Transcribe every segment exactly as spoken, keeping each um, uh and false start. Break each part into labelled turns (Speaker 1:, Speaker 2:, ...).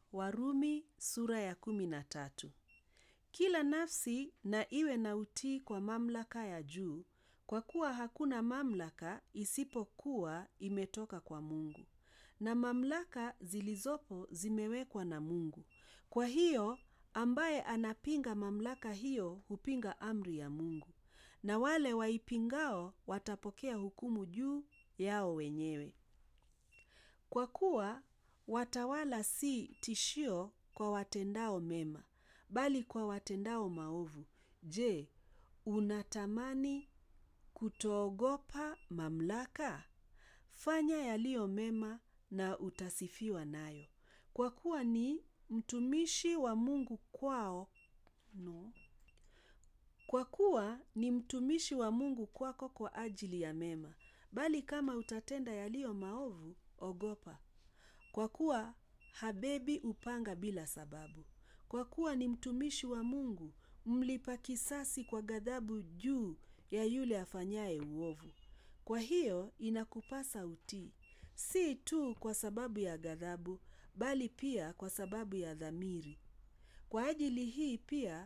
Speaker 1: Warumi sura ya kumi na tatu. Kila nafsi na iwe na utii kwa mamlaka ya juu, kwa kuwa hakuna mamlaka isipokuwa imetoka kwa Mungu, na mamlaka zilizopo zimewekwa na Mungu. Kwa hiyo, ambaye anapinga mamlaka hiyo hupinga amri ya Mungu, na wale waipingao watapokea hukumu juu yao wenyewe. Kwa kuwa watawala si tishio kwa watendao mema, bali kwa watendao maovu. Je, unatamani kutoogopa mamlaka? Fanya yaliyo mema na utasifiwa nayo. Kwa kuwa ni mtumishi wa Mungu kwao, no. Kwa kuwa ni mtumishi wa Mungu kwako kwa ajili ya mema, bali kama utatenda yaliyo maovu, ogopa. Kwa kuwa habebi upanga bila sababu. Kwa kuwa ni mtumishi wa Mungu, mlipa kisasi kwa ghadhabu juu ya yule afanyaye uovu. Kwa hiyo inakupasa utii, si tu kwa sababu ya ghadhabu, bali pia kwa sababu ya dhamiri. Kwa ajili hii pia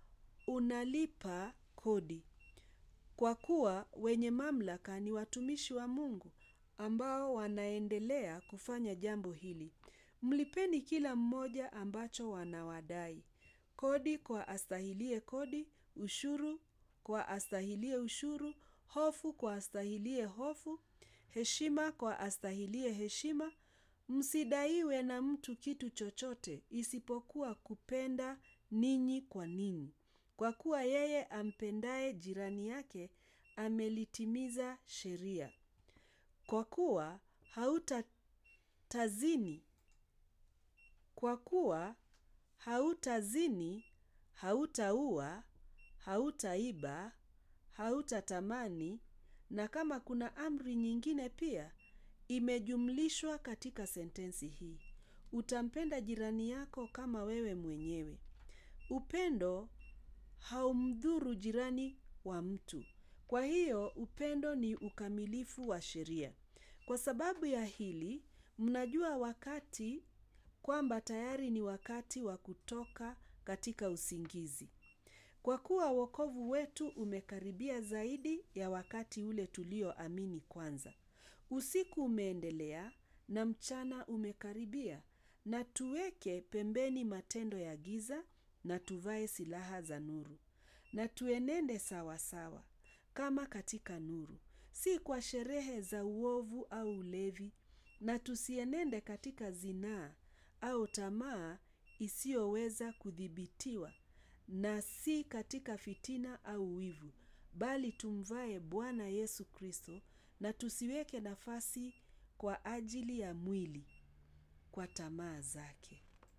Speaker 1: unalipa kodi. Kwa kuwa wenye mamlaka ni watumishi wa Mungu ambao wanaendelea kufanya jambo hili. Mlipeni kila mmoja ambacho wanawadai. Kodi kwa astahilie kodi, ushuru kwa astahilie ushuru, hofu kwa astahilie hofu, heshima kwa astahilie heshima. Msidaiwe na mtu kitu chochote isipokuwa kupenda ninyi kwa ninyi. Kwa kuwa yeye ampendaye jirani yake amelitimiza sheria. Kwa kuwa hautatazini, kwa kuwa hautazini, hautaua, hautaiba, hautatamani, na kama kuna amri nyingine pia imejumlishwa katika sentensi hii. Utampenda jirani yako kama wewe mwenyewe. Upendo haumdhuru jirani wa mtu. Kwa hiyo upendo ni ukamilifu wa sheria. Kwa sababu ya hili, mnajua wakati kwamba tayari ni wakati wa kutoka katika usingizi. Kwa kuwa wokovu wetu umekaribia zaidi ya wakati ule tulioamini kwanza. Usiku umeendelea na mchana umekaribia, na tuweke pembeni matendo ya giza na tuvae silaha za nuru. Na tuenende sawa sawa, kama katika nuru, si kwa sherehe za uovu au ulevi, na tusienende katika zinaa au tamaa isiyoweza kudhibitiwa, na si katika fitina au wivu, bali tumvae Bwana Yesu Kristo, na tusiweke nafasi kwa ajili ya mwili kwa tamaa zake.